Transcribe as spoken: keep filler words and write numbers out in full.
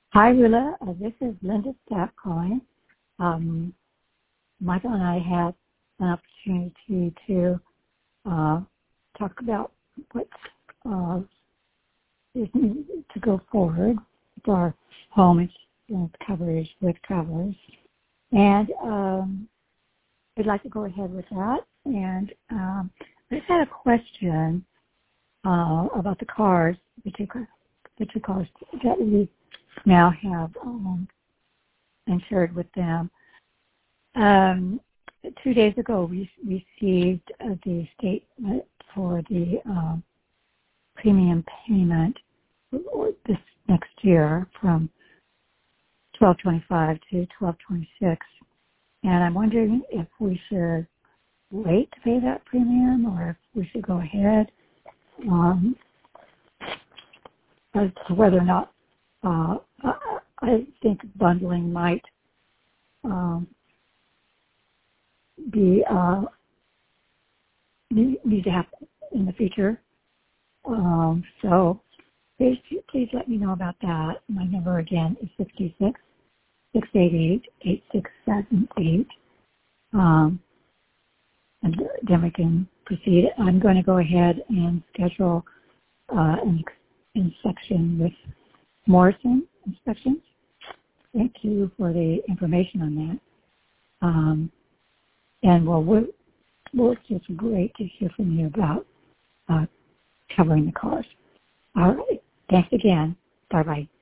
Hi, Rilla. Uh, this is Linda Stapp calling. Um, Michael and I had an opportunity to uh, talk about what uh, is needed to go forward with our home insurance coverage with travelers. And um, I'd like to go ahead with that. And um, I just had a question uh, about the cars, the two, the two cars that we now have um, insured with them. Um, two days ago, we received uh, the statement for the um, premium payment for this next year from twelve twenty-five to twelve twenty-six, and I'm wondering if we should wait to pay that premium or if we should go ahead um, as to whether or not uh, I, I think bundling might um, be uh, need, need to happen in the future. Um, so please, please let me know about that. My number again is six six, six eight eight, eight six seven eight. Um, and then we can proceed. I'm going to go ahead and schedule uh, an inspection with Morrison Inspections. Thank you for the information on that. Um, and well, we're, we're just great to hear from you about uh, covering the cars. All right. Thanks again. Bye-bye.